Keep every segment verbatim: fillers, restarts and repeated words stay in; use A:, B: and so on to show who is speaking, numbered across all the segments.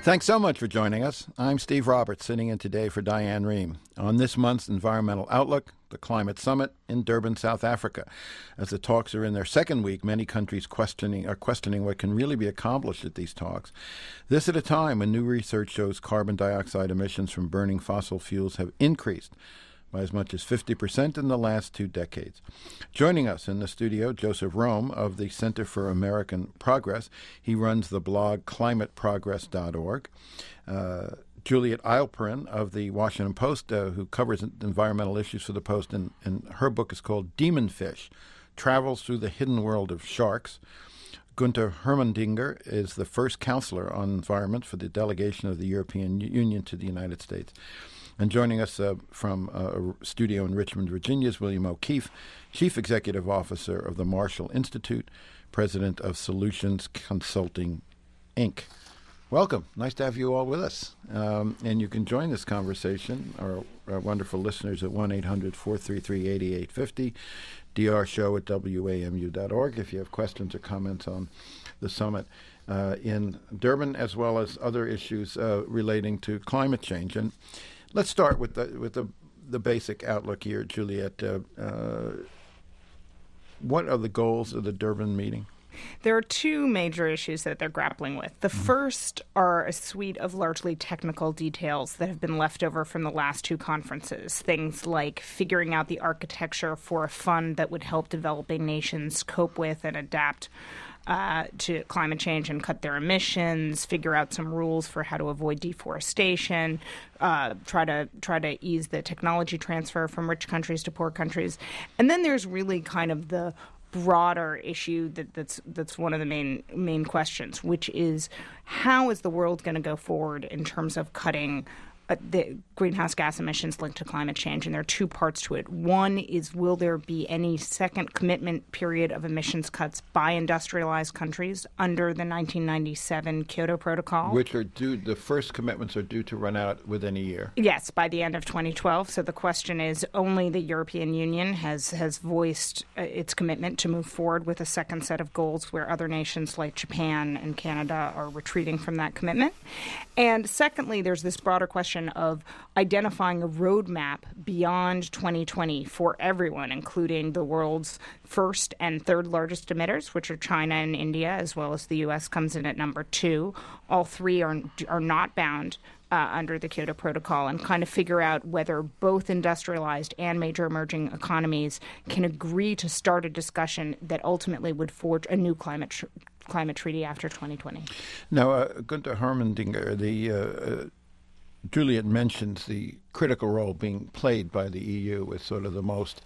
A: Thanks so much for joining us. I'm Steve Roberts, sitting in today for Diane Rehm on this month's Environmental Outlook, the Climate Summit in Durban, South Africa. As the talks are in their second week, many countries questioning are questioning what can really be accomplished at these talks. This at a time when new research shows carbon dioxide emissions from burning fossil fuels have increased by as much as fifty percent in the last two decades. Joining us in the studio, Joseph Romm of the Center for American Progress. He runs the blog climate progress dot org. Uh, Juliet Eilperin of the Washington Post, uh, who covers environmental issues for the Post, and, and her book is called Demon Fish, Travels Through the Hidden World of Sharks. Gunther Hermandinger is the first counselor on environment for the delegation of the European Union to the United States. And joining us uh, from uh, a studio in Richmond, Virginia, is William O'Keefe, Chief Executive Officer of the Marshall Institute, President of Solutions Consulting, Incorporated. Welcome. Nice to have you all with us. Um, and you can join this conversation, our, our wonderful listeners, at one eight hundred four three three eight eight five zero, D R show at W A M U dot org if you have questions or comments on the summit uh, in Durban, as well as other issues uh, relating to climate change. And let's start with the with the, the basic outlook here, Juliet. Uh, uh, what are the goals of the Durban meeting?
B: There are two major issues that they're grappling with. The mm-hmm. first are a suite of largely technical details that have been left over from the last two conferences. Things like figuring out the architecture for a fund that would help developing nations cope with and adapt Uh, to climate change and cut their emissions, figure out some rules for how to avoid deforestation, uh, try to try to ease the technology transfer from rich countries to poor countries. And then there's really kind of the broader issue that, that's that's one of the main main questions, which is how is the world going to go forward in terms of cutting Uh, the greenhouse gas emissions linked to climate change, and there are two parts to it. One is, will there be any second commitment period of emissions cuts by industrialized countries under the nineteen ninety-seven Kyoto Protocol?
A: Which are due, the first commitments are due to run out within a year.
B: Yes, by the end of twenty twelve. So the question is, only the European Union has, has voiced uh, its commitment to move forward with a second set of goals where other nations like Japan and Canada are retreating from that commitment. And secondly, there's this broader question of identifying a roadmap beyond twenty twenty for everyone, including the world's first and third largest emitters, which are China and India, as well as the U S comes in at number two. All three are are not bound uh, under the Kyoto Protocol, and kind of figure out whether both industrialized and major emerging economies can agree to start a discussion that ultimately would forge a new climate tr- climate treaty after twenty twenty.
A: Now, uh, Gunther Hermandinger, the uh, uh, Juliet mentions the critical role being played by the E U as sort of the most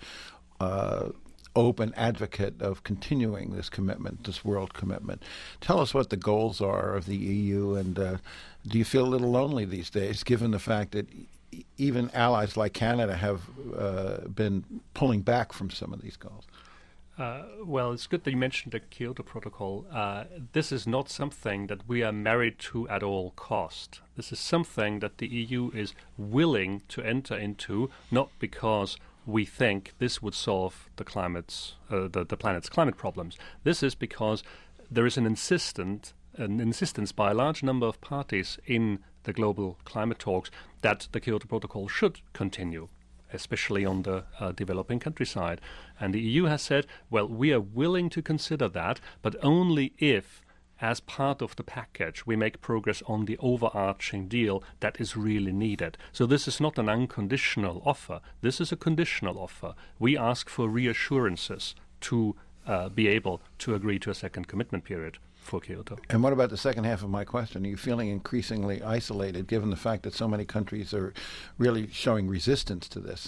A: uh, open advocate of continuing this commitment, this world commitment. Tell us what the goals are of the E U, and uh, do you feel a little lonely these days, given the fact that e- even allies like Canada have uh, been pulling back from some of these goals?
C: Uh, well, it's good that you mentioned the Kyoto Protocol. Uh, this is not something that we are married to at all cost. This is something that the E U is willing to enter into, not because we think this would solve the climate's, uh, the, the planet's climate problems. This is because there is an insistent, an insistence by a large number of parties in the global climate talks that the Kyoto Protocol should continue, especially on the uh, developing countryside. And the E U has said, well, we are willing to consider that, but only if, as part of the package, we make progress on the overarching deal that is really needed. So this is not an unconditional offer. This is a conditional offer. We ask for reassurances to uh, be able to agree to a second commitment period for Kyoto.
A: And what about the second half of my question? Are you feeling increasingly isolated, given the fact that so many countries are really showing resistance to this?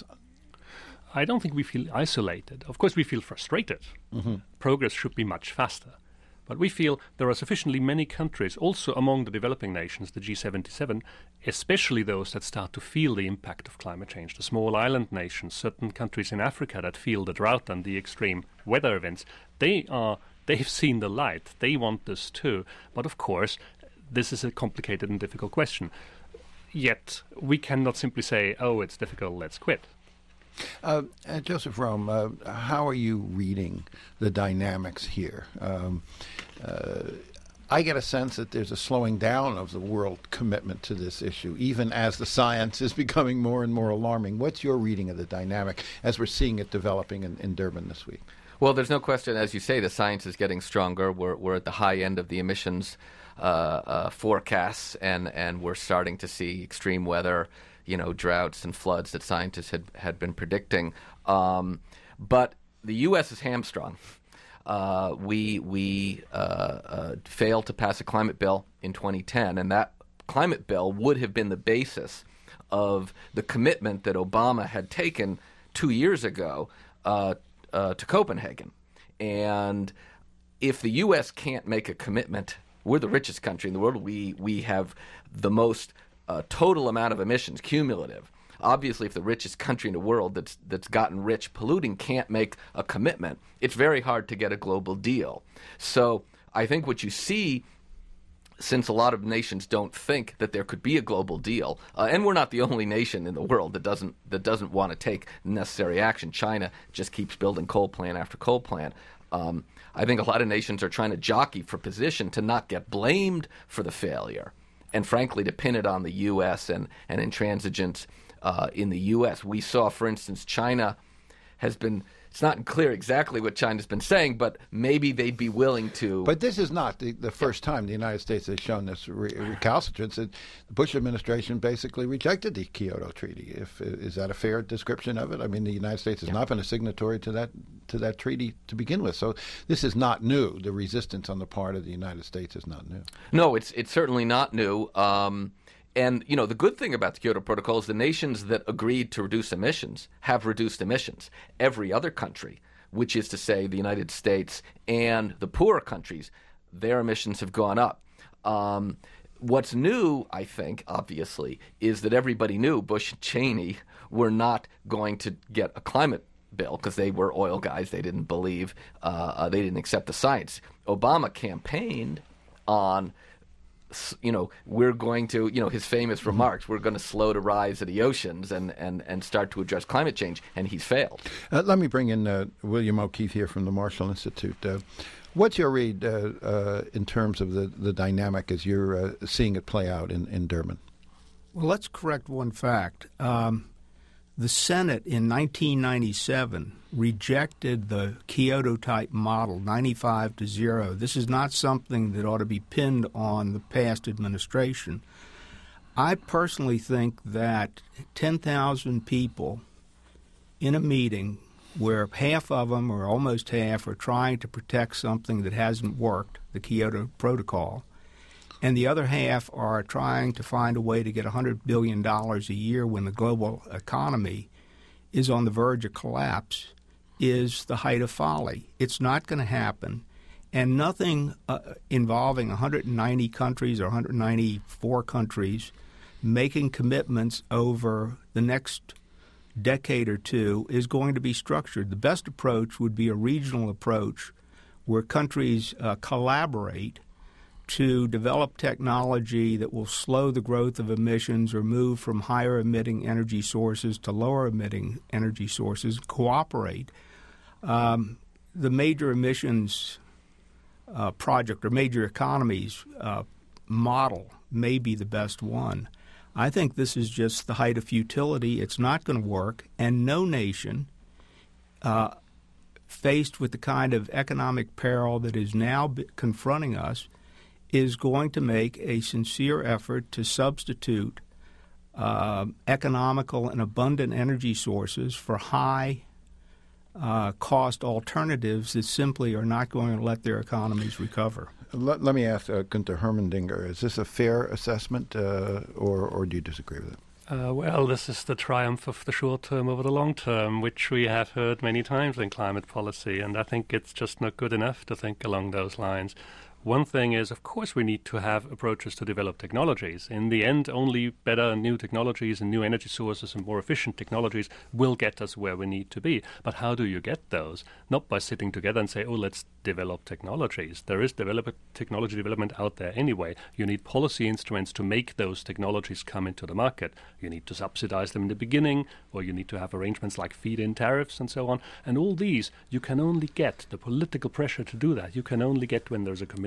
C: I don't think we feel isolated. Of course, we feel frustrated. Mm-hmm. Progress should be much faster. But we feel there are sufficiently many countries, also among the developing nations, the G seventy-seven, especially those that start to feel the impact of climate change, the small island nations, certain countries in Africa that feel the drought and the extreme weather events. They are They've seen the light. They want this too. But of course, this is a complicated and difficult question. Yet, we cannot simply say, oh, it's difficult, let's quit.
A: Uh, uh, Joseph Romm, uh, how are you reading the dynamics here? Um, uh, I get a sense that there's a slowing down of the world commitment to this issue, even as the science is becoming more and more alarming. What's your reading of the dynamic as we're seeing it developing in, in Durban this week?
D: Well, there's no question, as you say, the science is getting stronger. We're, we're at the high end of the emissions uh, uh, forecasts, and, and we're starting to see extreme weather, you know, droughts and floods that scientists had, had been predicting. Um, but the U S is hamstrung. Uh, we we uh, uh, failed to pass a climate bill in twenty ten, and that climate bill would have been the basis of the commitment that Obama had taken two years ago uh, uh, to Copenhagen. And if the U S can't make a commitment, we're the richest country in the world. We we have the most uh, total amount of emissions, cumulative. Obviously, if the richest country in the world that's that's gotten rich polluting can't make a commitment, it's very hard to get a global deal. So I think what you see, since a lot of nations don't think that there could be a global deal, uh, and we're not the only nation in the world that doesn't that doesn't want to take necessary action. China just keeps building coal plant after coal plant. Um, I think a lot of nations are trying to jockey for position to not get blamed for the failure, and frankly, to pin it on the U S and, and intransigence Uh, in the U S. We saw, for instance, China has been, it's not clear exactly what China's been saying, but maybe they'd be willing to.
A: But this is not the, the first time the United States has shown this re- recalcitrance. The Bush administration basically rejected the Kyoto Treaty. If Is that a fair description of it? I mean, the United States has yeah. not been a signatory to that to that treaty to begin with. So this is not new. The resistance on the part of the United States is not new.
D: No, it's it's certainly not new. Um, And, you know, the good thing about the Kyoto Protocol is the nations that agreed to reduce emissions have reduced emissions. Every other country, which is to say the United States and the poorer countries, their emissions have gone up. Um, what's new, I think, obviously, is that everybody knew Bush and Cheney were not going to get a climate bill because they were oil guys. They didn't believe, uh, uh, they didn't accept the science. Obama campaigned on, you know, we're going to, you know, his famous remarks, we're going to slow the rise of the oceans and, and, and start to address climate change, and he's failed.
A: Uh, let me bring in uh, William O'Keefe here from the Marshall Institute. Uh, what's your read uh, uh, in terms of the, the dynamic as you're uh, seeing it play out in, in Durban?
E: Well, let's correct one fact. Um, the Senate in nineteen ninety-seven rejected the Kyoto-type model, ninety-five to zero. This is not something that ought to be pinned on the past administration. I personally think that ten thousand people in a meeting where half of them, or almost half, are trying to protect something that hasn't worked, the Kyoto Protocol, and the other half are trying to find a way to get one hundred billion dollars a year when the global economy is on the verge of collapse, is the height of folly. It's not going to happen. And nothing uh, involving one hundred ninety countries or one hundred ninety-four countries making commitments over the next decade or two is going to be structured. The best approach would be a regional approach where countries uh, collaborate to develop technology that will slow the growth of emissions or move from higher emitting energy sources to lower emitting energy sources, cooperate. Um, the major emissions uh, project or major economies uh, model may be the best one. I think this is just the height of futility. It's not going to work, and no nation uh, faced with the kind of economic peril that is now b- confronting us is going to make a sincere effort to substitute uh, economical and abundant energy sources for high uh, cost alternatives that simply are not going to let their economies recover.
A: Let, let me ask uh, Günther Hermandinger, is this a fair assessment uh, or, or do you disagree with it?
C: Uh, well, this is the triumph of the short term over the long term, which we have heard many times in climate policy, and I think it's just not good enough to think along those lines. One thing is, of course, we need to have approaches to develop technologies. In the end, only better new technologies and new energy sources and more efficient technologies will get us where we need to be. But how do you get those? Not by sitting together and say, oh, let's develop technologies. There is develop- technology development out there anyway. You need policy instruments to make those technologies come into the market. You need to subsidize them in the beginning, or you need to have arrangements like feed-in tariffs and so on. And all these, you can only get the political pressure to do that. You can only get when there's a commitment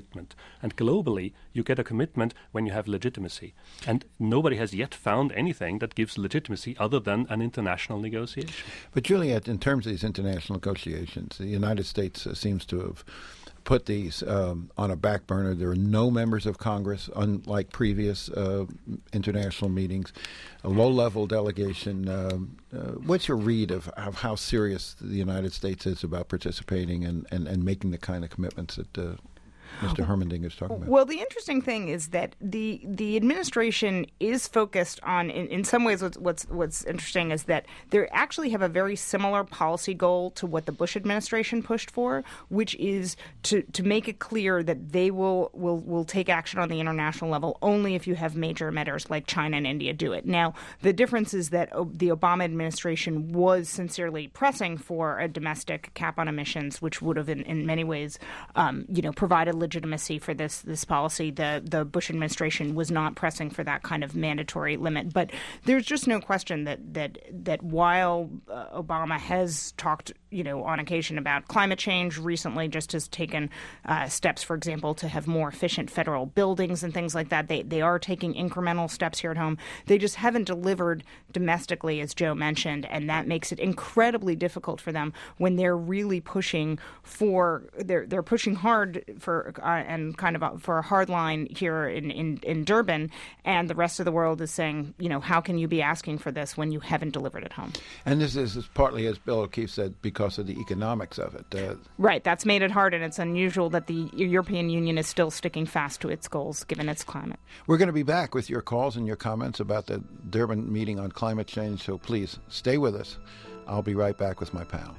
C: commitment. And globally, you get a commitment when you have legitimacy. And nobody has yet found anything that gives legitimacy other than an international negotiation.
A: But Juliet, in terms of these international negotiations, the United States uh, seems to have put these um, on a back burner. There are no members of Congress, unlike previous uh, international meetings, a low-level delegation. Uh, uh, what's your read of, of how serious the United States is about participating and, and, and making the kind of commitments that uh, Mister Hermending is talking about?
B: Well, the interesting thing is that the the administration is focused on, in, in some ways, what's, what's what's interesting is that they actually have a very similar policy goal to what the Bush administration pushed for, which is to, to make it clear that they will, will will take action on the international level only if you have major emitters like China and India do it. Now, the difference is that the Obama administration was sincerely pressing for a domestic cap on emissions, which would have, in, in many ways, um, you know, provided legitimacy for this this policy. The the Bush administration was not pressing for that kind of mandatory limit. But there's just no question that that that while uh, Obama has talked, you know, on occasion about climate change, recently just has taken uh, steps, for example, to have more efficient federal buildings and things like that. They they are taking incremental steps here at home. They just haven't delivered domestically, as Joe mentioned, and that makes it incredibly difficult for them when they're really pushing for they're they're pushing hard for uh, and kind of for a hard line here in, in, in Durban, and the rest of the world is saying, you know, how can you be asking for this when you haven't delivered at home?
A: And this is, is partly, as Bill O'Keefe said, because of the economics of it. Uh,
B: right. That's made it hard, and it's unusual that the European Union is still sticking fast to its goals, given its climate.
A: We're going to be back with your calls and your comments about the Durban meeting on climate change, so please stay with us. I'll be right back with my panel.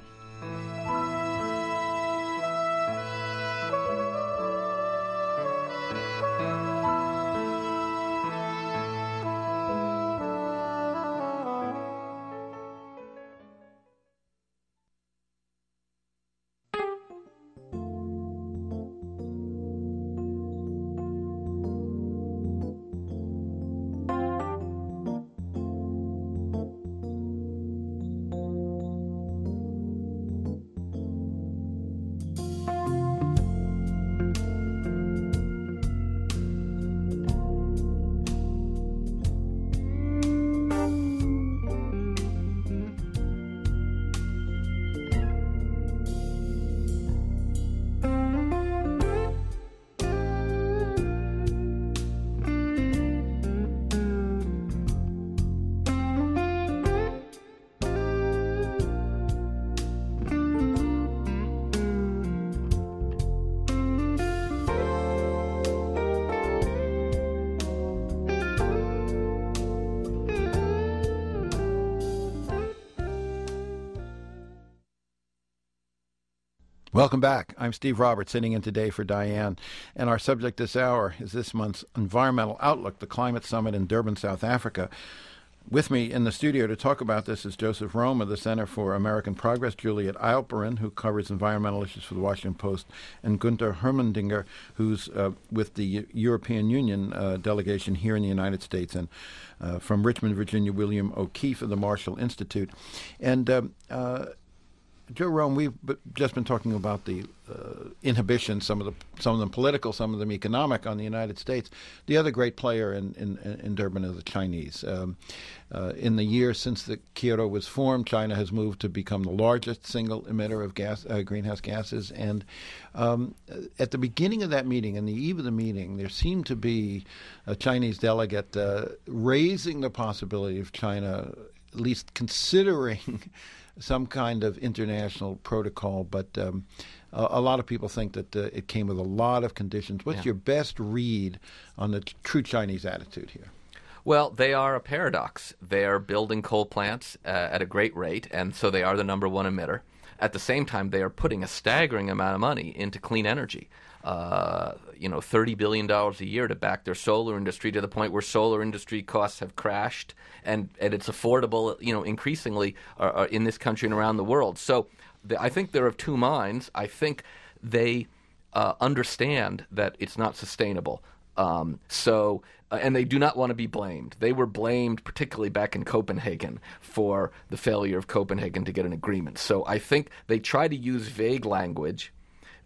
A: Welcome back. I'm Steve Roberts, sitting in today for Diane. And our subject this hour is this month's Environmental Outlook, the Climate Summit in Durban, South Africa. With me in the studio to talk about this is Joseph Romm of the Center for American Progress, Juliet Eilperin, who covers environmental issues for the Washington Post, and Gunther Hermendinger, who's uh, with the European Union uh, delegation here in the United States, and uh, from Richmond, Virginia, William O'Keefe of the Marshall Institute. And um, uh, Joe Romm, we've just been talking about the uh, inhibition, some of the some of them political, some of them economic, on the United States. The other great player in, in, in Durban are the Chinese. Um, uh, in the years since the Kyoto was formed, China has moved to become the largest single emitter of gas, uh, greenhouse gases. And um, at the beginning of that meeting, on the eve of the meeting, there seemed to be a Chinese delegate uh, raising the possibility of China at least considering some kind of international protocol, but um, a, a lot of people think that uh, it came with a lot of conditions. What's yeah. your best read on the t- true Chinese attitude here?
D: Well, they are a paradox. They are building coal plants uh, at a great rate, and so they are the number one emitter. At the same time, they are putting a staggering amount of money into clean energy. Uh, you know, thirty billion dollars a year to back their solar industry, to the point where solar industry costs have crashed, and, and it's affordable, you know, increasingly uh, uh, in this country and around the world. So the, I think they're of two minds. I think they uh, understand that it's not sustainable. Um, so, uh, and they do not want to be blamed. They were blamed, particularly back in Copenhagen, for the failure of Copenhagen to get an agreement. So I think they try to use vague language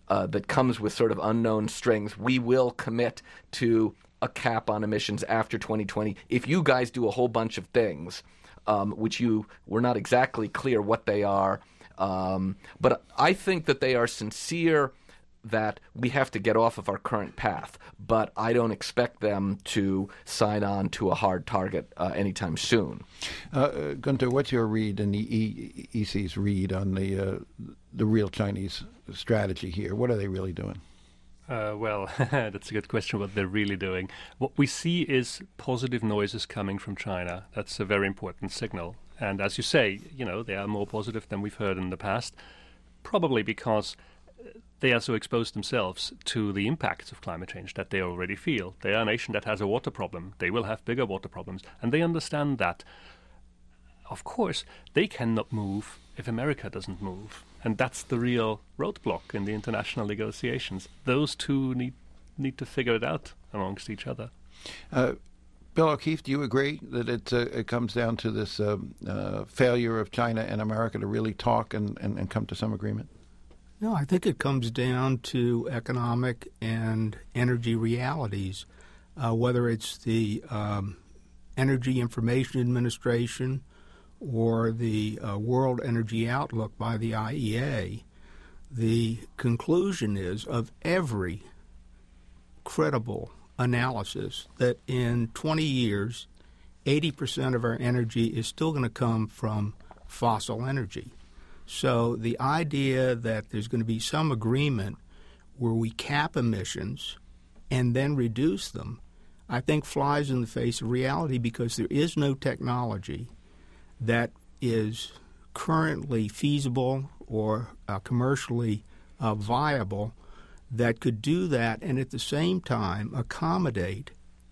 D: uh, that comes with sort of unknown strings. We will commit to a cap on emissions after twenty twenty if you guys do a whole bunch of things, um, which you were not exactly clear what they are. Um, but I think that they are sincere that we have to get off of our current path. But I don't expect them to sign on to a hard target uh, anytime soon.
A: Uh, Gunther, what's your read and the e- EC's read on the uh, the real Chinese strategy here? What are they really doing?
C: Uh, well, that's a good question, what they're really doing. What we see is positive noises coming from China. That's a very important signal. And as you say, you know, they are more positive than we've heard in the past, probably because they are so exposed themselves to the impacts of climate change that they already feel. They are a nation that has a water problem. They will have bigger water problems. And they understand that, of course, they cannot move if America doesn't move. And that's the real roadblock in the international negotiations. Those two need need to figure it out amongst each other.
A: Uh, Bill O'Keefe, do you agree that it, uh, it comes down to this um, uh, failure of China and America to really talk and, and, and come to some agreement?
E: No, I think it comes down to economic and energy realities, uh, whether it's the um, Energy Information Administration or the uh, World Energy Outlook by the I E A. The conclusion is of every credible analysis that in twenty years, eighty percent of our energy is still going to come from fossil energy. So the idea that there's going to be some agreement where we cap emissions and then reduce them, I think flies in the face of reality because there is no technology that is currently feasible or uh, commercially uh, viable that could do that and at the same time accommodate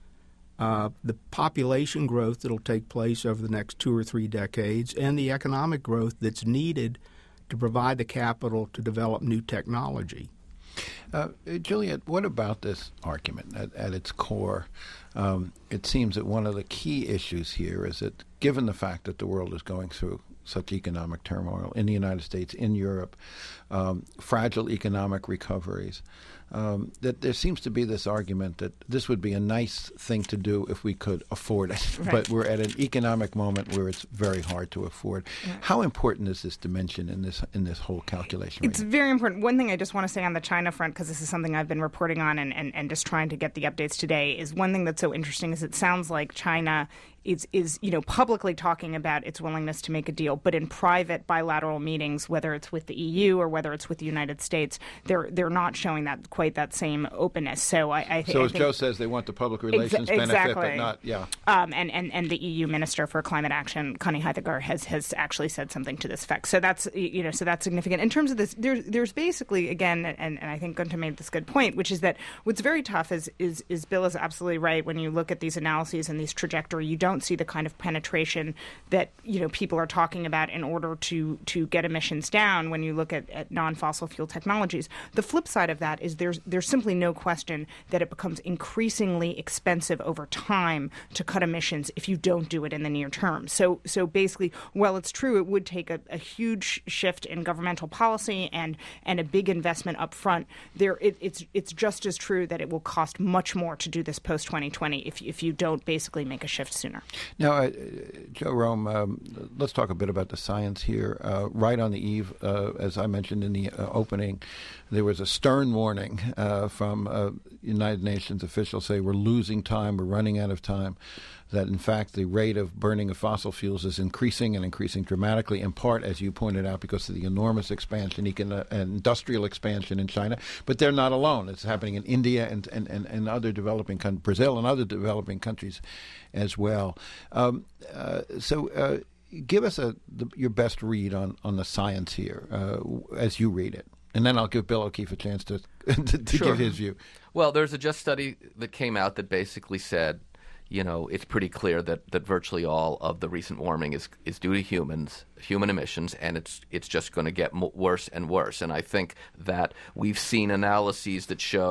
E: uh, the population growth that will take place over the next two or three decades and the economic growth that's needed to provide the capital to develop new technology.
A: Uh, Juliet, what about this argument at, at its core? Um, it seems that one of the key issues here is that given the fact that the world is going through such economic turmoil in the United States, in Europe, um, fragile economic recoveries, um, that there seems to be this argument that this would be a nice thing to do if we could afford it. Right. But we're at an economic moment where it's very hard to afford. Yeah. How important is this dimension in this in this whole calculation?
B: It's right very important. One thing I just want to say on the China front, because this is something I've been reporting on and, and, and just trying to get the updates today, is one thing that's so interesting is it sounds like China is, is, you know, publicly talking about its willingness to make a deal, but in private bilateral meetings, whether it's with the E U or whether it's with the United States, they're they're not showing that quite that same openness. So I, I, th-
A: so
B: I
A: as
B: think
A: Joe says, they want the public relations
B: exa-
A: benefit,
B: exactly.
A: but not yeah.
B: Um, and, and and the E U Minister for Climate Action, Connie Hedegaard, has has actually said something to this effect. So that's you know so that's significant in terms of this. There's there's basically again, and, and I think Gunther made this good point, which is that what's very tough is is is Bill is absolutely right. When you look at these analyses and these trajectory, you don't see the kind of penetration that you know people are talking about in order to to get emissions down when you look at, at non-fossil fuel technologies. The flip side of that is there's there's simply no question that it becomes increasingly expensive over time to cut emissions if you don't do it in the near term. So so basically, while it's true it would take a, a huge shift in governmental policy and and a big investment up front, there it, it's it's just as true that it will cost much more to do this post twenty twenty if if you don't basically make a shift sooner.
A: Now, uh, Joe Romm, um, let's talk a bit about the science here. Uh, right on the eve, uh, as I mentioned in the uh, opening, there was a stern warning uh, from uh, United Nations officials say we're losing time, we're running out of time, that in fact the rate of burning of fossil fuels is increasing and increasing dramatically, in part, as you pointed out, because of the enormous expansion, econ- uh, industrial expansion in China. But they're not alone. It's happening in India and, and, and, and other developing countries, Brazil and other developing countries as well. Um, uh, so uh, give us a, the, your best read on, on the science here uh, as you read it. And then I'll give Bill O'Keefe a chance to, to, to
D: sure.
A: give his view.
D: Well, there's a just study that came out that basically said, you know, it's pretty clear that, that virtually all of the recent warming is is due to humans, human emissions, and it's it's just going to get mo- worse and worse. And I think that we've seen analyses that show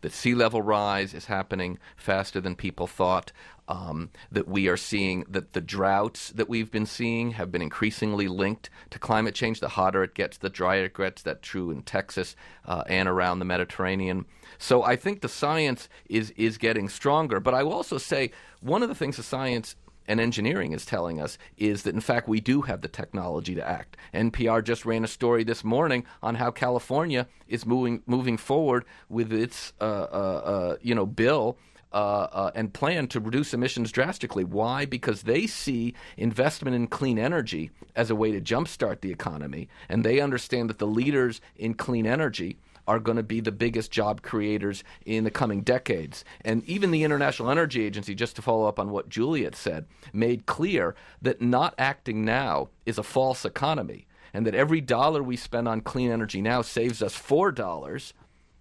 D: that sea level rise is happening faster than people thought, um, that we are seeing that the droughts that we've been seeing have been increasingly linked to climate change. The hotter it gets, the drier it gets. That's true in Texas uh, and around the Mediterranean. So I think the science is is getting stronger. But I will also say one of the things the science and engineering is telling us is that, in fact, we do have the technology to act. N P R just ran a story this morning on how California is moving moving forward with its uh, uh, uh, you know bill uh, uh, and plan to reduce emissions drastically. Why? Because they see investment in clean energy as a way to jumpstart the economy, and they understand that the leaders in clean energy are going to be the biggest job creators in the coming decades. And even the International Energy Agency, just to follow up on what Juliet said, made clear that not acting now is a false economy, and that every dollar we spend on clean energy now saves us four dollars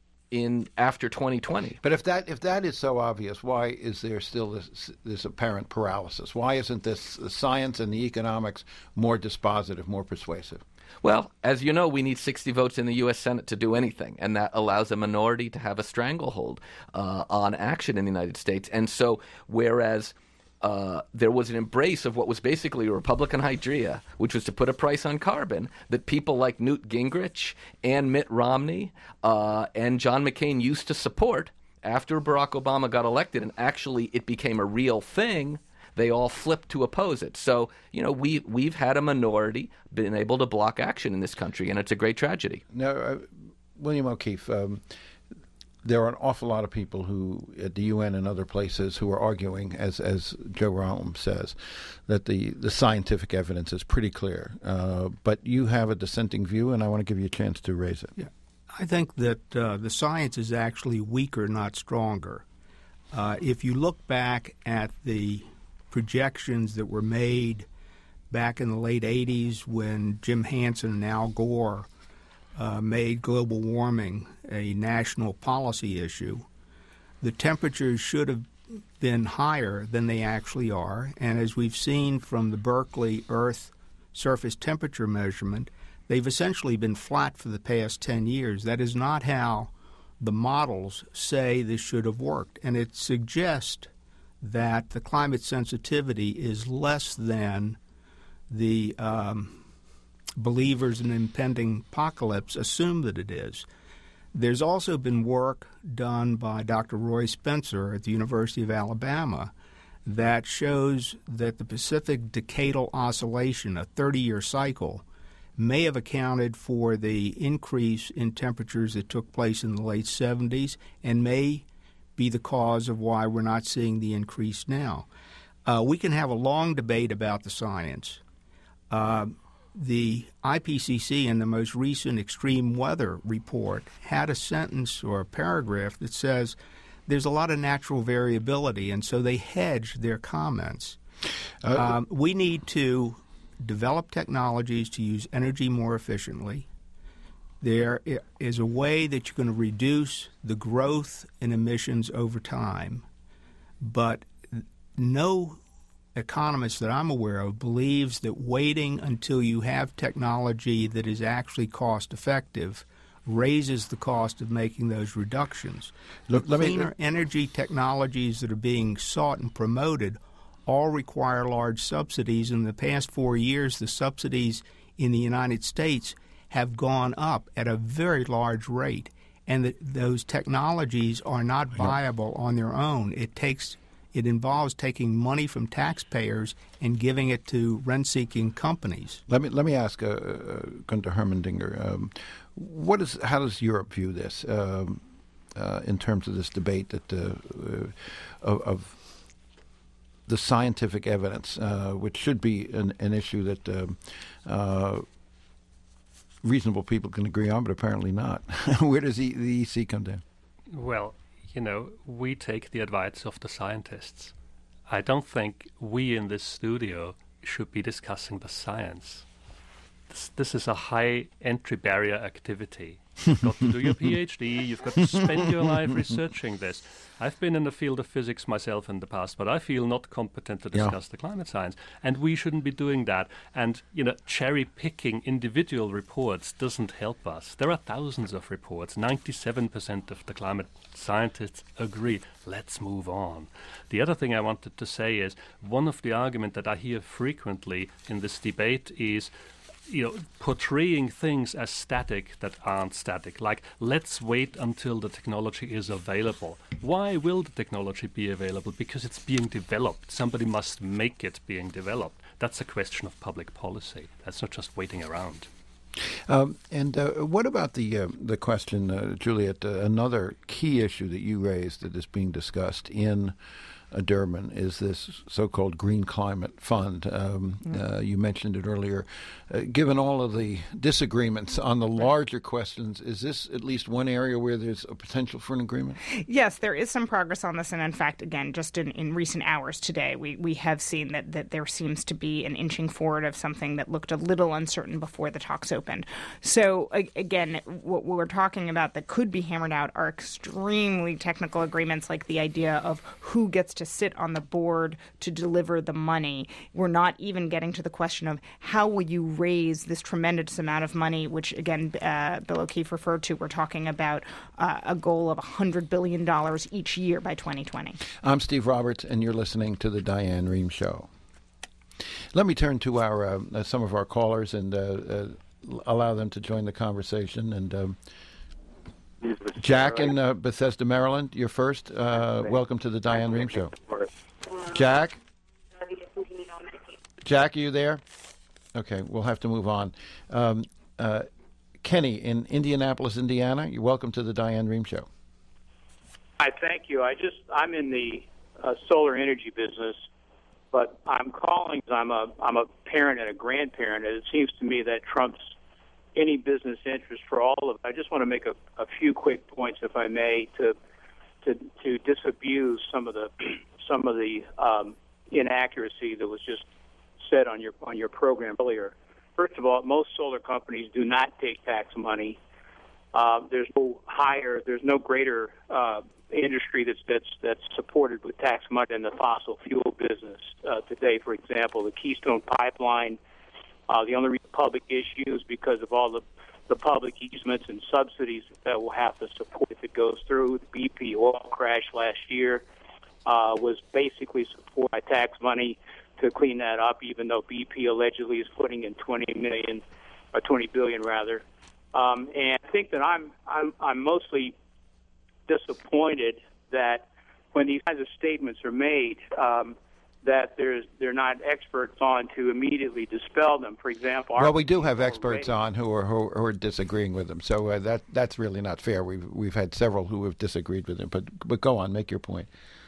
D: in after twenty twenty.
A: But if that if that is so obvious, why is there still this this apparent paralysis? Why isn't this the science and the economics more dispositive, more persuasive?
D: Well, as you know, we need sixty votes in the U S Senate to do anything, and that allows a minority to have a stranglehold uh, on action in the United States. And so, whereas uh, there was an embrace of what was basically a Republican idea, which was to put a price on carbon, that people like Newt Gingrich and Mitt Romney uh, and John McCain used to support after Barack Obama got elected, and actually it became a real thing, they all flipped to oppose it. So, you know, we, we've had a minority been able to block action in this country, and it's a great tragedy.
A: Now, uh, William O'Keefe, um, there are an awful lot of people who, at the U N and other places, who are arguing, as as Joe Romm says, that the, the scientific evidence is pretty clear. Uh, but you have a dissenting view, and I want to give you a chance to raise it.
E: Yeah. I think that uh, the science is actually weaker, not stronger. Uh, if you look back at the projections that were made back in the late eighties when Jim Hansen and Al Gore uh, made global warming a national policy issue, the temperatures should have been higher than they actually are. And as we've seen from the Berkeley Earth surface temperature measurement, they've essentially been flat for the past ten years. That is not how the models say this should have worked. And it suggests that the climate sensitivity is less than the um, believers in impending apocalypse assume that it is. There's also been work done by Doctor Roy Spencer at the University of Alabama that shows that the Pacific Decadal Oscillation, a thirty-year cycle, may have accounted for the increase in temperatures that took place in the late seventies and may be the cause of why we're not seeing the increase now. Uh, we can have a long debate about the science. Uh, the I P C C in the most recent extreme weather report had a sentence or a paragraph that says there's a lot of natural variability, and so they hedged their comments. Uh, um, we need to develop technologies to use energy more efficiently. There is a way that you're going to reduce the growth in emissions over time, but no economist that I'm aware of believes that waiting until you have technology that is actually cost-effective raises the cost of making those reductions.
A: Look,
E: the
A: let
E: cleaner
A: me,
E: energy technologies that are being sought and promoted all require large subsidies. In the past four years, the subsidies in the United States have gone up at a very large rate, and that those technologies are not viable on their own. It takes it involves taking money from taxpayers and giving it to rent-seeking companies.
A: Let me let me ask uh, uh, Gunther Hermandinger, um, what is how does Europe view this um, uh, in terms of this debate that uh, uh, of, of the scientific evidence, uh, which should be an, an issue that um, uh, reasonable people can agree on, but apparently not. Where does the, the E C come down?
C: Well, you know, we take the advice of the scientists. I don't think we in this studio should be discussing the science. This, this is a high entry barrier activity. You've got to do your PhD. You've got to spend your life researching this. I've been in the field of physics myself in the past, but I feel not competent to discuss yeah. the climate science. And we shouldn't be doing that. And, you know, cherry-picking individual reports doesn't help us. There are thousands of reports. ninety-seven percent of the climate scientists agree. Let's move on. The other thing I wanted to say is one of the arguments that I hear frequently in this debate is, you know, portraying things as static that aren't static. Like, let's wait until the technology is available. Why will the technology be available? Because it's being developed. Somebody must make it being developed. That's a question of public policy. That's not just waiting around.
A: Um, and uh, what about the uh, the question, uh, Juliet? Uh, another key issue that you raised that is being discussed in Uh, Durban is this so-called Green Climate Fund. Um, mm. uh, you mentioned it earlier. Uh, given all of the disagreements on the larger questions, is this at least one area where there's a potential for an agreement?
B: Yes, there is some progress on this. And in fact, again, just in, in recent hours today, we, we have seen that, that there seems to be an inching forward of something that looked a little uncertain before the talks opened. So, a- again, what we're talking about that could be hammered out are extremely technical agreements, like the idea of who gets to to sit on the board to deliver the money. We're not even getting to the question of how will you raise this tremendous amount of money, which, again, uh, Bill O'Keefe referred to. We're talking about uh, a goal of one hundred billion dollars each year by twenty twenty.
A: I'm Steve Roberts, and you're listening to The Diane Rehm Show. Let me turn to our uh, some of our callers and uh, uh, allow them to join the conversation. And um, Jack in uh, Bethesda, Maryland, you're first. Uh, welcome to the Diane Rehm Show. Jack? Jack, are you there? Okay, we'll have to move on. Um, uh, Kenny in Indianapolis, Indiana, you're welcome to the Diane Rehm Show.
F: Hi, thank you. I just, I'm in the uh, solar energy business, but I'm calling because I'm a, I'm a parent and a grandparent, and it seems to me that Trump's any business interest for all of it. I just want to make a, a few quick points, if I may, to to to disabuse some of the some of the um, inaccuracy that was just said on your on your program earlier. First of all, most solar companies do not take tax money. Uh, there's no higher, there's no greater uh, industry that's that's that's supported with tax money than the fossil fuel business uh, today. For example, the Keystone Pipeline. Uh, the only reason public issue is because of all the, the public easements and subsidies that we'll have to support if it goes through. The B P oil crash last year uh, was basically supported by tax money to clean that up, even though B P allegedly is putting in twenty million or twenty billion rather. Um, and I think that I'm I'm I'm mostly disappointed that when these kinds of statements are made. Um, that there's they're not experts on to immediately dispel them. For example,
A: well, we do have experts on who are who, who are disagreeing with them. So uh, that that's really not fair. We've we've had several who have disagreed with them. But but go on, make your point.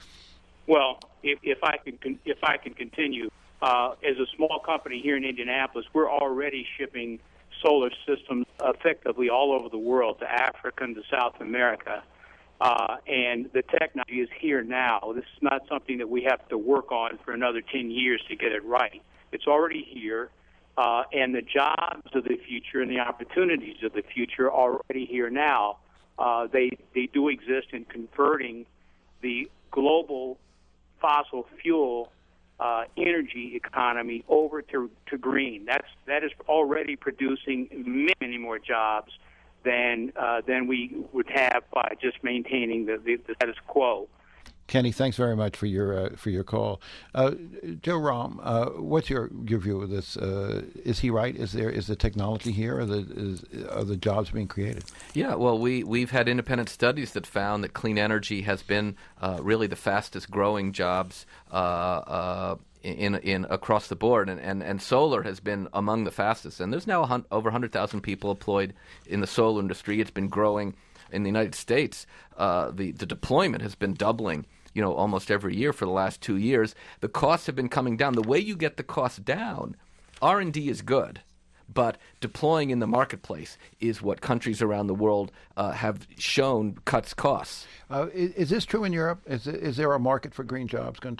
F: Well, if, if I can if I can continue, uh, as a small company here in Indianapolis, we're already shipping solar systems effectively all over the world, to Africa and to South America. Uh, and the technology is here now. This is not something that we have to work on for another ten years to get it right. It's already here, uh, and the jobs of the future and the opportunities of the future are already here now. Uh, they they do exist in converting the global fossil fuel uh, energy economy over to to green. That's that is already producing many, many more jobs than uh, than we would have by just maintaining the, the, the status quo.
A: Kenny, thanks very much for your uh, for your call. Uh, Joe Romm, uh, what's your, your view of this? Uh, is he right? Is there is the technology here? Are the is, are the jobs being created?
D: Yeah, well, we we've had independent studies that found that clean energy has been uh, really the fastest growing jobs Uh, uh, In, in across the board, and, and, and solar has been among the fastest. And there's now a hun- over one hundred thousand people employed in the solar industry. It's been growing in the United States. Uh, the, the deployment has been doubling, you know, almost every year for the last two years. The costs have been coming down. The way you get the costs down, R and D is good, but deploying in the marketplace is what countries around the world uh, have shown cuts costs.
A: Uh, is, is this true in Europe? Is, is there a market for green jobs, Gunther?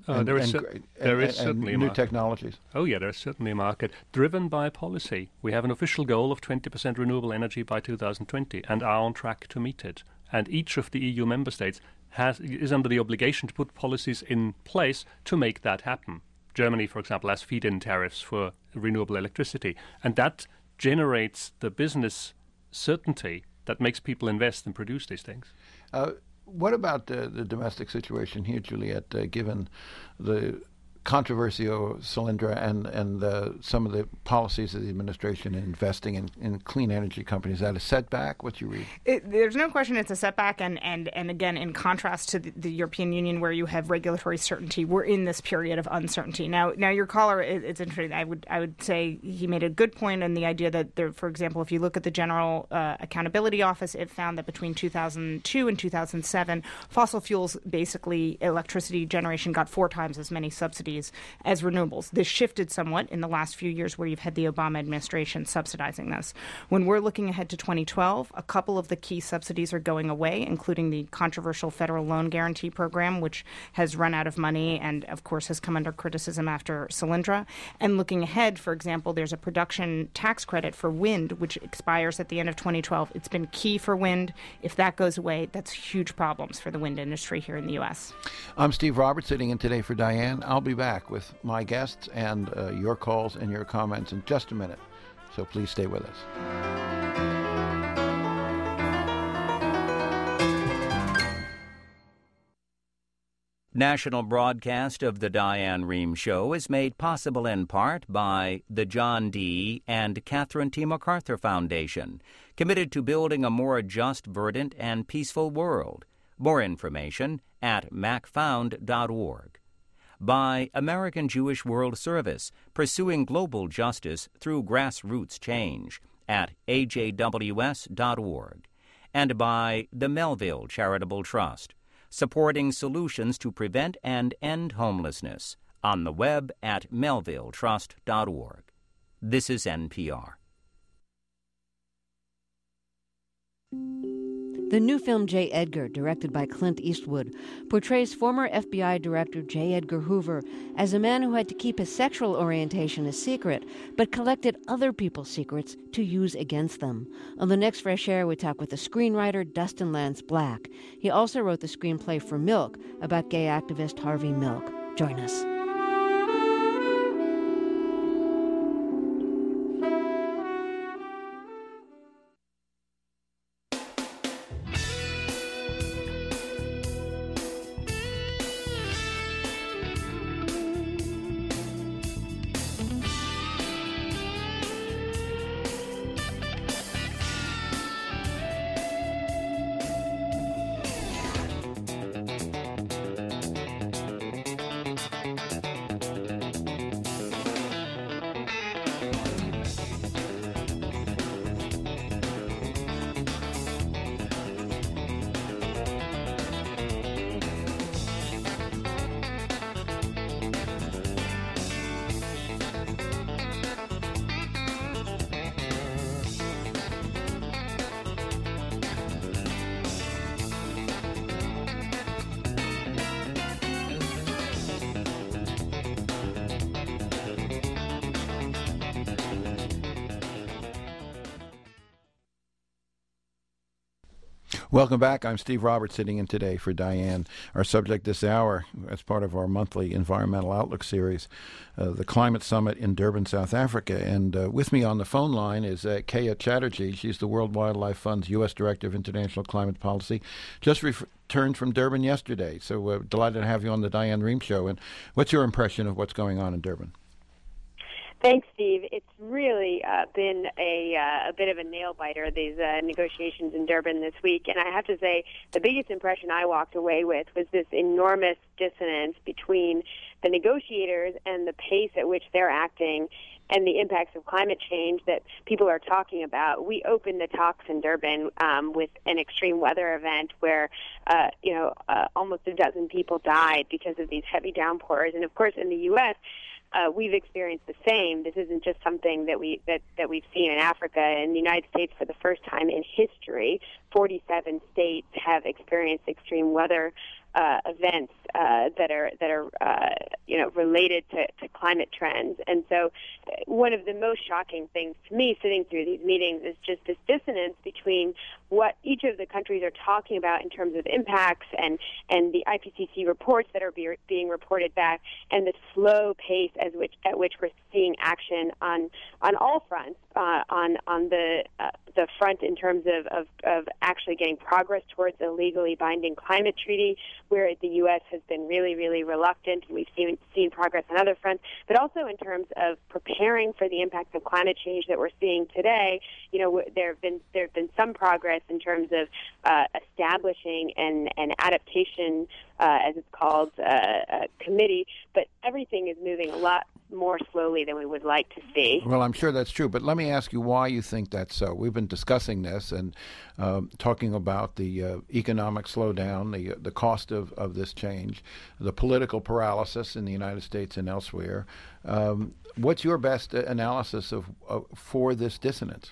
C: Uh,
A: and,
C: there is,
A: and,
C: cer-
A: and,
C: there is
A: and
C: certainly a
A: new
C: market.
A: technologies.
C: Oh, yeah, there's certainly a market driven by policy. We have an official goal of twenty percent renewable energy by two thousand twenty and are on track to meet it. And each of the E U member states has is under the obligation to put policies in place to make that happen. Germany, for example, has feed-in tariffs for renewable electricity, and that generates the business certainty that makes people invest and produce these things.
A: Uh, what about uh, the domestic situation here, Juliette, uh, given the controversy over Solyndra and, and uh, some of the policies of the administration in investing in, in clean energy companies? Is that a setback? What you read?
B: It, there's no question it's a setback. And, and, and again, in contrast to the, the European Union, where you have regulatory certainty, we're in this period of uncertainty. Now, now your caller, it, it's interesting. I would I would say he made a good point on the idea that, there, for example, if you look at the General uh, Accountability Office, it found that between two thousand two and two thousand seven, fossil fuels, basically electricity generation, got four times as many subsidies as renewables. This shifted somewhat in the last few years where you've had the Obama administration subsidizing this. When we're looking ahead to twenty twelve, a couple of the key subsidies are going away, including the controversial federal loan guarantee program, which has run out of money and, of course, has come under criticism after Solyndra. And looking ahead, for example, there's a production tax credit for wind, which expires at the end of twenty twelve. It's been key for wind. If that goes away, that's huge problems for the wind industry here in the U S.
A: I'm Steve Roberts, sitting in today for Diane. I'll be back with my guests and uh, your calls and your comments in just a minute. So please stay with us.
G: National broadcast of the Diane Rehm Show is made possible in part by the John D. and Catherine T. MacArthur Foundation, committed to building a more just, verdant, and peaceful world. More information at mac found dot org. By American Jewish World Service, pursuing global justice through grassroots change at A J W S dot org. And by the Melville Charitable Trust, supporting solutions to prevent and end homelessness on the web at melville trust dot org. This is N P R.
H: The new film J. Edgar, directed by Clint Eastwood, portrays former F B I Director J. Edgar Hoover as a man who had to keep his sexual orientation a secret, but collected other people's secrets to use against them. On the next Fresh Air, we talk with the screenwriter Dustin Lance Black. He also wrote the screenplay for Milk about gay activist Harvey Milk. Join us.
A: Welcome back. I'm Steve Roberts, sitting in today for Diane. Our subject this hour, as part of our monthly Environmental Outlook series, uh, the Climate Summit in Durban, South Africa. And uh, with me on the phone line is uh, Kaya Chatterjee. She's the World Wildlife Fund's U S Director of International Climate Policy. Just re- returned from Durban yesterday. So uh, delighted to have you on the Diane Rehm Show. And what's your impression of what's going on in Durban?
I: Thanks, Steve. It's really uh, been a, uh, a bit of a nail-biter, these uh, negotiations in Durban this week. And I have to say, the biggest impression I walked away with was this enormous dissonance between the negotiators and the pace at which they're acting and the impacts of climate change that people are talking about. We opened the talks in Durban um, with an extreme weather event where, uh, you know, uh, almost a dozen people died because of these heavy downpours. And, of course, in the U S, Uh, we've experienced the same. This isn't just something that we that, that we've seen in Africa. In the United States, for the first time in history, forty-seven states have experienced extreme weather uh, events uh, that are that are uh, you know related to, to climate trends. And so, one of the most shocking things to me, sitting through these meetings, is just this dissonance between what each of the countries are talking about in terms of impacts and and the I P C C reports that are be, being reported back, and the slow pace as which at which we're seeing action on on all fronts, uh, on on the uh, the front in terms of, of of actually getting progress towards a legally binding climate treaty, where the U S has been really really reluctant. We've seen seen progress on other fronts, but also in terms of preparing for the impacts of climate change that we're seeing today. You know, there have been there have been some progress in terms of uh, establishing an, an adaptation, uh, as it's called, uh, uh, committee, but everything is moving a lot more slowly than we would like to see.
A: Well, I'm sure that's true, but let me ask you why you think that's so. We've been discussing this and um, talking about the uh, economic slowdown, the the cost of, of this change, the political paralysis in the United States and elsewhere. Um, what's your best analysis of, of for this dissonance?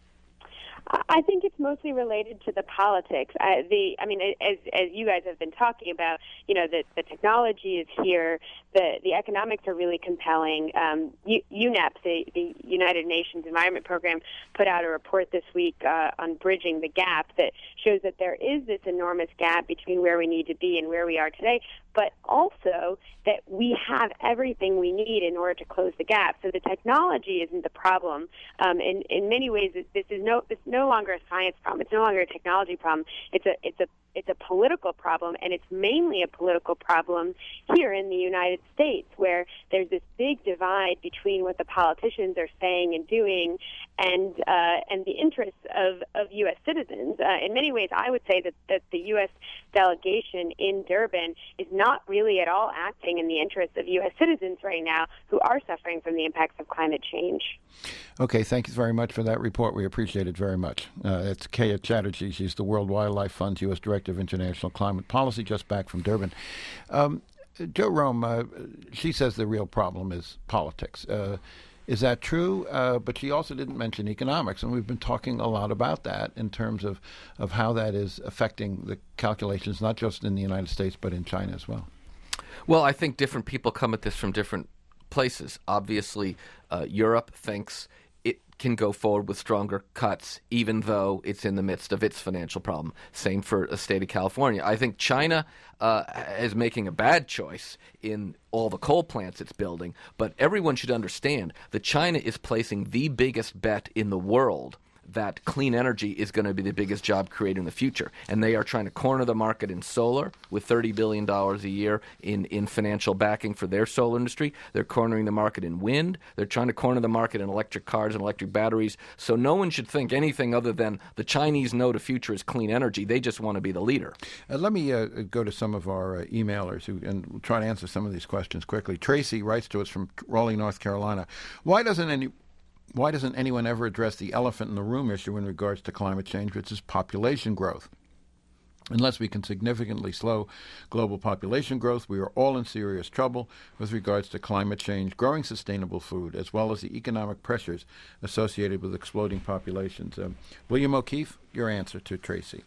I: I think it's mostly related to the politics. I, the, I mean, as as you guys have been talking about, you know, the, the technology is here. The the economics are really compelling. Um, U, UNEP, the, the United Nations Environment Program, put out a report this week uh, on bridging the gap that shows that there is this enormous gap between where we need to be and where we are today, but also that we have everything we need in order to close the gap. So the technology isn't the problem. Um, in in many ways, this is no this is no longer a science problem. It's no longer a technology problem. It's a it's a it's a political problem, and it's mainly a political problem here in the United States, where there's this big divide between what the politicians are saying and doing and uh, and the interests of, of U S citizens. Uh, in many ways, I would say that, that the U S delegation in Durban is not really at all acting in the interests of U S citizens right now who are suffering from the impacts of climate change.
A: Okay, thank you very much for that report. We appreciate it very much. Uh, it's Kaya Chatterjee. She's the World Wildlife Fund's U S Director of International Climate Policy, just back from Durban. Um, Joe Romm, uh, she says the real problem is politics. Uh, is that true? Uh, but she also didn't mention economics, and we've been talking a lot about that in terms of, of how that is affecting the calculations, not just in the United States, but in China as well.
D: Well, I think different people come at this from different places. Obviously, uh, Europe thinks it can go forward with stronger cuts, even though it's in the midst of its financial problem. Same for the state of California. I think China uh, is making a bad choice in all the coal plants it's building, but everyone should understand that China is placing the biggest bet in the world that clean energy is going to be the biggest job creator in the future. And they are trying to corner the market in solar with thirty billion dollars a year in, in financial backing for their solar industry. They're cornering the market in wind. They're trying to corner the market in electric cars and electric batteries. So no one should think anything other than the Chinese know the future is clean energy. They just want to be the leader.
A: Uh, let me uh, go to some of our uh, emailers who, and we'll try to answer some of these questions quickly. Tracy writes to us from Raleigh, North Carolina. Why doesn't any... Why doesn't anyone ever address the elephant in the room issue in regards to climate change, which is population growth? Unless we can significantly slow global population growth, we are all in serious trouble with regards to climate change, growing sustainable food, as well as the economic pressures associated with exploding populations. Um, William O'Keefe, your answer to Tracy.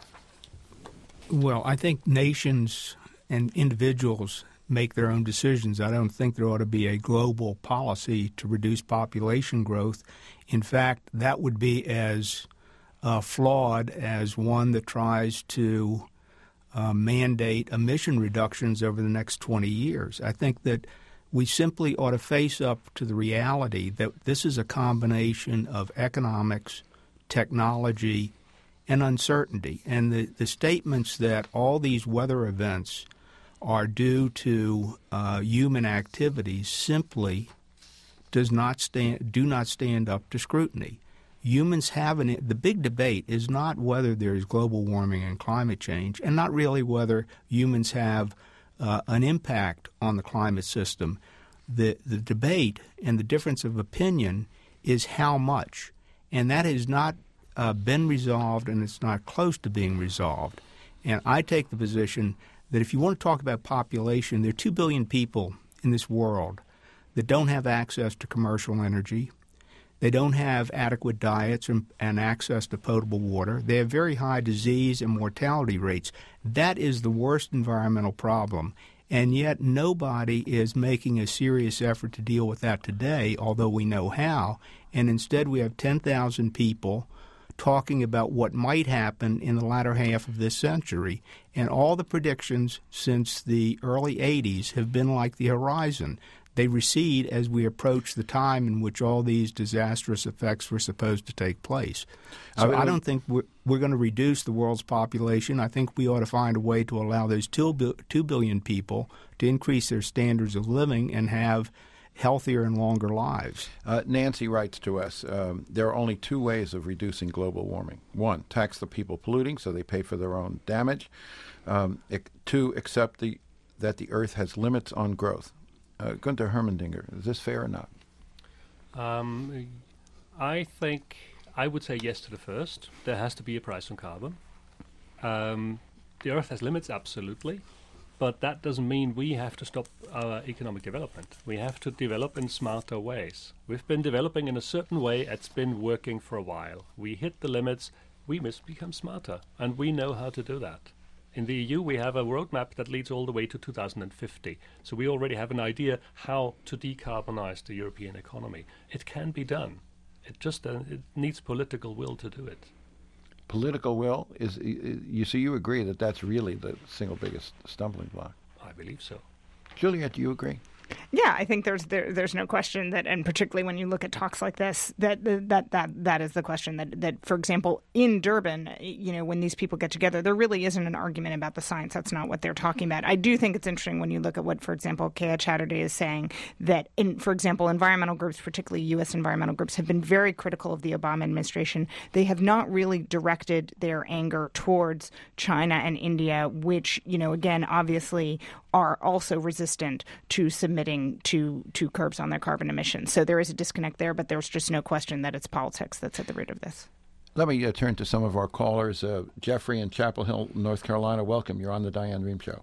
E: Well, I think nations and individuals make their own decisions. I don't think there ought to be a global policy to reduce population growth. In fact, that would be as uh, flawed as one that tries to uh, mandate emission reductions over the next twenty years. I think that we simply ought to face up to the reality that this is a combination of economics, technology, and uncertainty. And the, the statements that all these weather events are due to uh, human activities simply does not stand do not stand up to scrutiny. Humans have an the big debate is not whether there is global warming and climate change, and not really whether humans have uh, an impact on the climate system. The the debate and the difference of opinion is how much, and that has not uh, been resolved, and it's not close to being resolved. And I take the position that if you want to talk about population, there are two billion people in this world that don't have access to commercial energy, They don't have adequate diets and, and access to potable water. They have very high disease and mortality rates. That is the worst environmental problem. And yet nobody is making a serious effort to deal with that today, although we know how. And instead we have ten thousand people talking about what might happen in the latter half of this century. And all the predictions since the early eighties have been like the horizon. They recede as we approach the time in which all these disastrous effects were supposed to take place. So I, I don't think we're, we're going to reduce the world's population. I think we ought to find a way to allow those two, two billion people to increase their standards of living and have healthier and longer lives.
A: Uh, Nancy writes to us, um, there are only two ways of reducing global warming. One, tax the people polluting so they pay for their own damage. Um, it, two, accept the, that the Earth has limits on growth. Uh, Gunther Hermandinger, is this fair or not?
C: Um, I think I would say yes to the first. There has to be a price on carbon. Um, the Earth has limits, absolutely. But that doesn't mean we have to stop our economic development. We have to develop in smarter ways. We've been developing in a certain way. It's been working for a while. We hit the limits. We must become smarter. And we know how to do that. In the E U, we have a roadmap that leads all the way to two thousand fifty. So we already have an idea how to decarbonize the European economy. It can be done. It just uh, it needs political will to do it.
A: Political will is you see you agree that that's really the single biggest stumbling block.
C: I believe so.
A: Juliet, do you agree?
B: Yeah, I think there's there, there's no question that, and particularly when you look at talks like this, that that that that is the question. That that for example, in Durban, you know, when these people get together, there really isn't an argument about the science. That's not what they're talking about. I do think it's interesting when you look at what, for example, Kea Chatterjee is saying that, in for example, environmental groups, particularly U S environmental groups, have been very critical of the Obama administration. They have not really directed their anger towards China and India, which, you know, again, obviously are also resistant to submitting to, to curbs on their carbon emissions. So there is a disconnect there, but there's just no question that it's politics that's at the root of this.
A: Let me uh, turn to some of our callers. Uh, Jeffrey in Chapel Hill, North Carolina, welcome. You're on the Diane Rehm Show.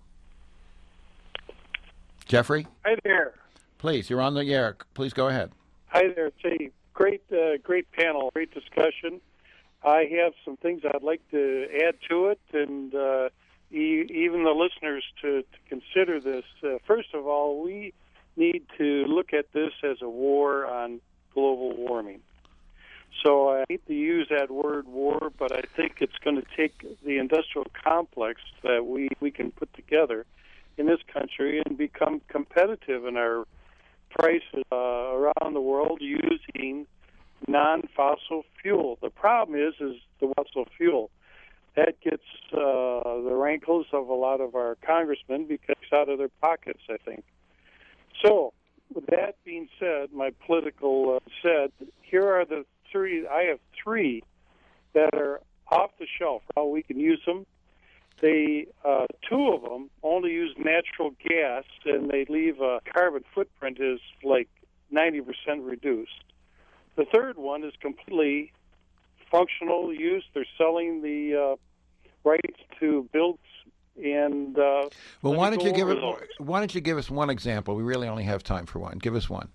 A: Jeffrey?
J: Hi there.
A: Please, you're on the air. Please go ahead.
J: Hi there. It's a great, uh, great panel, great discussion. I have some things I'd like to add to it, and uh, e- even the listeners to, to consider this. Uh, first of all, we need to look at this as a war on global warming. So I hate to use that word war, but I think it's going to take the industrial complex that we, we can put together in this country and become competitive in our prices uh, around the world using non-fossil fuel. The problem is, is the fossil fuel. That gets uh, the rankles of a lot of our congressmen because it's out of their pockets, I think. So, with that being said, my political uh, said, here are the three, I have three that are off the shelf, how we can use them. They, uh, two of them only use natural gas, and they leave a carbon footprint is like ninety percent reduced. The third one is completely functional use. They're selling the uh, rights to build and. Uh,
A: well, why don't you give it? Why don't you give us one example? We really only have time for one. Give us one.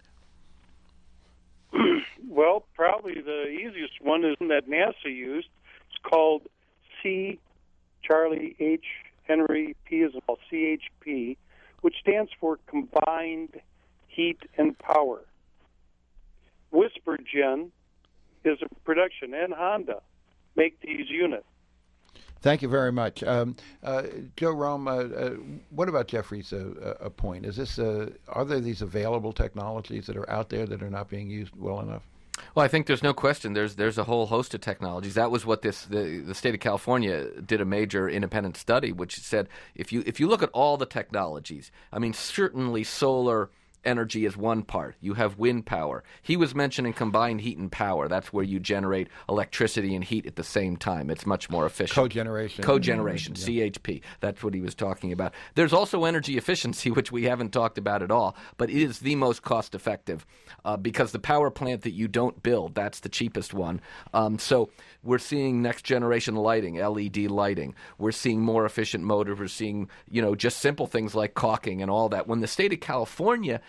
J: Well, probably the easiest one is that NASA used. It's called C. Charlie H. Henry P is all C H P, which stands for Combined Heat and Power. WhisperGen is a production, and Honda make these units.
A: Thank you very much. Um, uh, Joe Romm, uh, uh, what about Jeffrey's uh, uh, point? Is this uh, are there these available technologies that are out there that are not being used well enough?
D: Well, I think there's no question. There's there's a whole host of technologies. That was what this the, the state of California did a major independent study, which said if you if you look at all the technologies, I mean, certainly solar energy is one part. You have wind power. He was mentioning combined heat and power. That's where you generate electricity and heat at the same time. It's much more efficient.
A: Cogeneration.
D: Cogeneration,
A: yeah.
D: C H P. That's what he was talking about. There's also energy efficiency, which we haven't talked about at all, but it is the most cost effective uh, because the power plant that you don't build, that's the cheapest one. Um, so we're seeing next generation lighting, L E D lighting. We're seeing more efficient motors. We're seeing, you know, just simple things like caulking and all that. When the state of California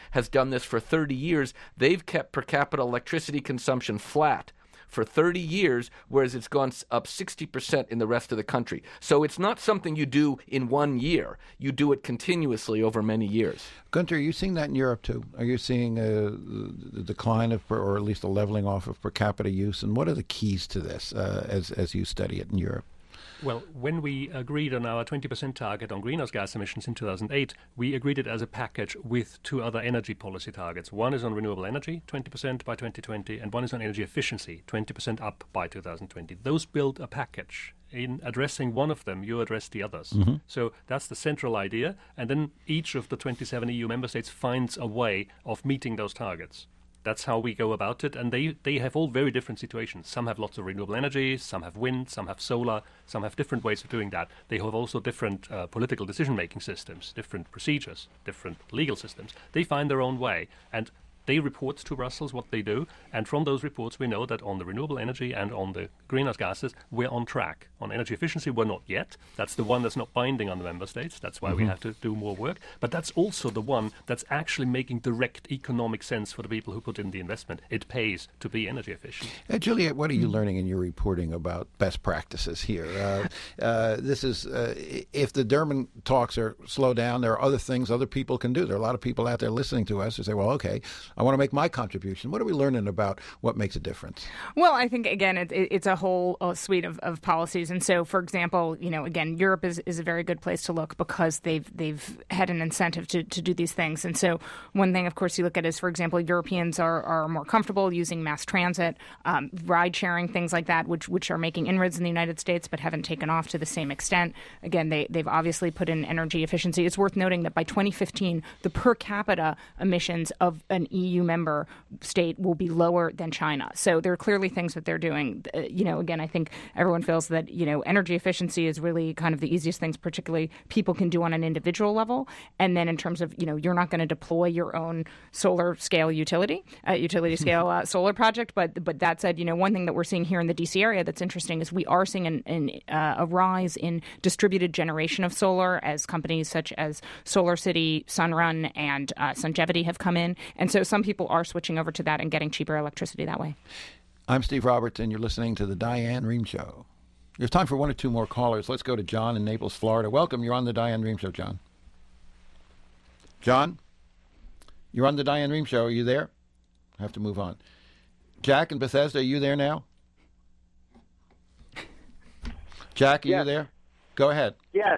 D: has done this for thirty years. They've kept per capita electricity consumption flat for thirty years, whereas it's gone up sixty percent in the rest of the country. So it's not something you do in one year. You do it continuously over many years.
A: Gunter, are you seeing that in Europe too? Are you seeing a, the decline of, or at least a leveling off of per capita use? And what are the keys to this uh, as as you study it in Europe?
C: Well, when we agreed on our twenty percent target on greenhouse gas emissions in two thousand eight, we agreed it as a package with two other energy policy targets. One is on renewable energy, twenty percent by twenty twenty, and one is on energy efficiency, twenty percent up by two thousand twenty. Those build a package. In addressing one of them, you address the others. Mm-hmm. So that's the central idea, and then each of the twenty-seven E U member states finds a way of meeting those targets. That's how we go about it, and they, they have all very different situations. Some have lots of renewable energy, some have wind, some have solar, some have different ways of doing that. They have also different uh, political decision-making systems, different procedures, different legal systems. They find their own way, and they report to Brussels what they do, and from those reports we know that on the renewable energy and on the greenhouse gases, we're on track. On energy efficiency, we're not yet. That's the one that's not binding on the member states. That's why mm-hmm. we have to do more work. But that's also the one that's actually making direct economic sense for the people who put in the investment. It pays to be energy efficient.
A: Uh, Juliet, what are you mm-hmm. learning in your reporting about best practices here? Uh, uh, this is, uh, if the Durban talks are slow down, there are other things other people can do. There are a lot of people out there listening to us who say, well, okay, I want to make my contribution. What are we learning about what makes a difference?
B: Well, I think, again, it, it, it's a whole uh, suite of, of policies. And so, for example, you know, again, Europe is, is a very good place to look because they've they've had an incentive to, to do these things. And so one thing, of course, you look at is, for example, Europeans are, are more comfortable using mass transit, um, ride sharing, things like that, which which are making inroads in the United States but haven't taken off to the same extent. Again, they, they've obviously put in energy efficiency. It's worth noting that by twenty fifteen, the per capita emissions of an E U member state will be lower than China. So there are clearly things that they're doing. Uh, you know, again, I think everyone feels that, you know, energy efficiency is really kind of the easiest things, particularly people can do on an individual level. And then in terms of, you know, you're not going to deploy your own solar scale utility, uh, utility scale uh, solar project. But but that said, you know, one thing that we're seeing here in the D C area that's interesting is we are seeing an, an, uh, a rise in distributed generation of solar as companies such as SolarCity, Sunrun, and uh, Sungevity have come in. And so some people are switching over to that and getting cheaper electricity that way.
A: I'm Steve Roberts, and you're listening to the Diane Rehm Show. There's time for one or two more callers. Let's go to John in Naples, Florida. Welcome. You're on the Diane Rehm Show, John. John? You're on the Diane Rehm Show. Are you there? I have to move on. Jack in Bethesda, are you there now? Jack, are yes. you there? Go ahead.
K: Yes.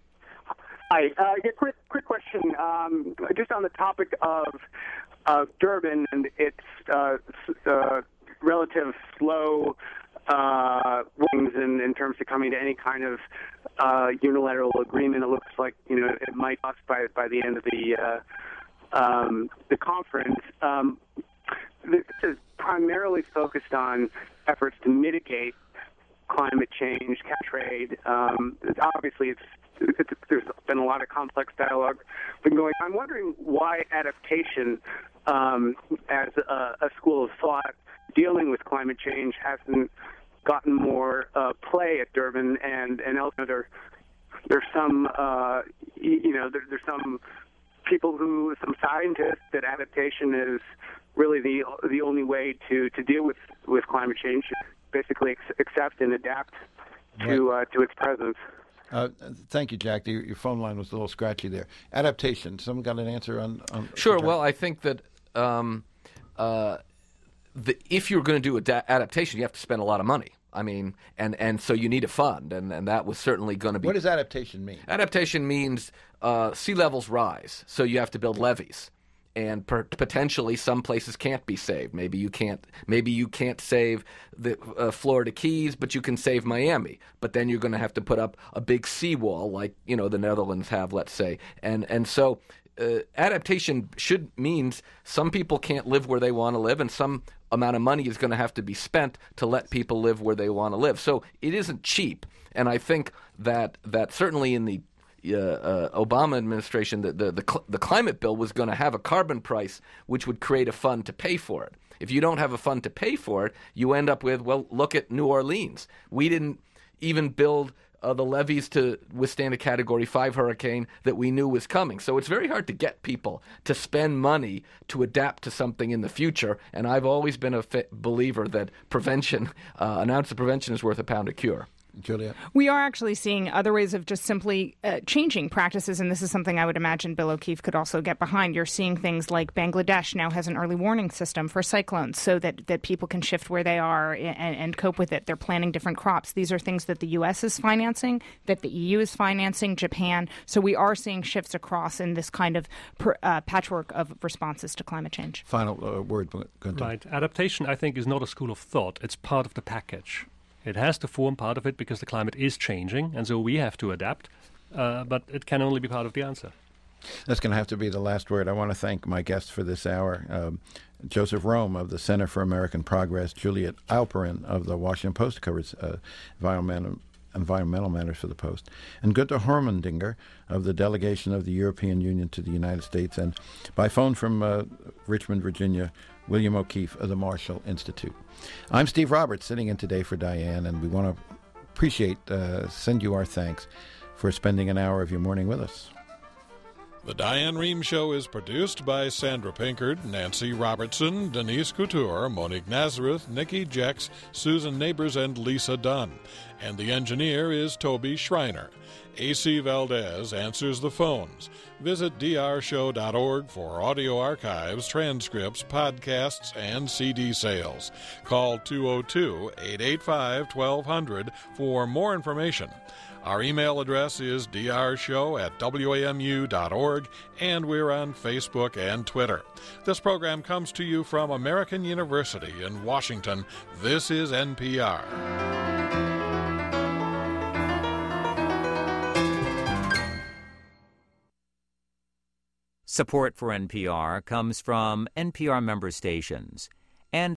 K: Hi. Uh, yeah, quick, quick question. Um, just on the topic of uh, Durban and its uh, uh, relative slow uh, wings in, in terms of coming to any kind of uh, unilateral agreement. It looks like, you know, it might bust by by the end of the uh, um, the conference. Um, this is primarily focused on efforts to mitigate climate change, cap trade. Um, obviously, it's, it's there's been a lot of complex dialogue been going. I'm wondering why adaptation, um, as a, a school of thought dealing with climate change, hasn't gotten more uh, play at Durban and and elsewhere. There, there's some, uh, you know, there, there's some people who, some scientists, that adaptation is really the the only way to, to deal with, with climate change. Basically, ex- accept and adapt to right. uh, to its presence.
A: Uh, thank you, Jack. Your, your phone line was a little scratchy there. Adaptation. Someone got an answer on? on
D: sure. Well, I think that um, uh, the, if you're going to do ad- adaptation, you have to spend a lot of money. I mean, and, and so you need a fund, and, and that was certainly going to be.
A: What does adaptation mean?
D: Adaptation means uh, sea levels rise, so you have to build levees. And per- potentially, some places can't be saved. Maybe you can't. Maybe you can't save the uh, Florida Keys, but you can save Miami. But then you're going to have to put up a big seawall, like you know the Netherlands have, let's say. And and so uh, adaptation should means some people can't live where they want to live, and some amount of money is going to have to be spent to let people live where they want to live. So it isn't cheap. And I think that that certainly in the Uh, uh, Obama administration, the the the, cl- the climate bill was going to have a carbon price, which would create a fund to pay for it. If you don't have a fund to pay for it, you end up with, well, look at New Orleans. We didn't even build uh, the levees to withstand a Category five hurricane that we knew was coming. So it's very hard to get people to spend money to adapt to something in the future. And I've always been a fi- believer that prevention, uh, an ounce of prevention is worth a pound of cure.
A: Julia?
B: We are actually seeing other ways of just simply uh, changing practices, and this is something I would imagine Bill O'Keefe could also get behind. You're seeing things like Bangladesh now has an early warning system for cyclones so that, that people can shift where they are and, and cope with it. They're planting different crops. These are things that the U S is financing, that the E U is financing, Japan. So we are seeing shifts across in this kind of per, uh, patchwork of responses to climate change.
A: Final uh, word, Gunther.
C: Right. Adaptation, I think, is not a school of thought. It's part of the package. It has to form part of it because the climate is changing, and so we have to adapt. Uh, but it can only be part of the answer.
A: That's going to have to be the last word. I want to thank my guests for this hour. Um, Joseph Rome of the Center for American Progress, Juliet Alperin of the Washington Post, covers uh, environmental, environmental matters for the Post, and Gunther Hormendinger of the delegation of the European Union to the United States, and by phone from uh, Richmond, Virginia, William O'Keefe of the Marshall Institute. I'm Steve Roberts, sitting in today for Diane, and we want to appreciate, uh, send you our thanks for spending an hour of your morning with us.
L: The Diane Rehm Show is produced by Sandra Pinkard, Nancy Robertson, Denise Couture, Monique Nazareth, Nikki Jex, Susan Neighbors, and Lisa Dunn. And the engineer is Toby Schreiner. A C Valdez answers the phones. Visit d r show dot org for audio archives, transcripts, podcasts, and C D sales. Call two oh two, eight eight five, twelve hundred for more information. Our email address is d r show at w a m u dot org, and we're on Facebook and Twitter. This program comes to you from American University in Washington. This is N P R.
G: Support for N P R comes from N P R member stations and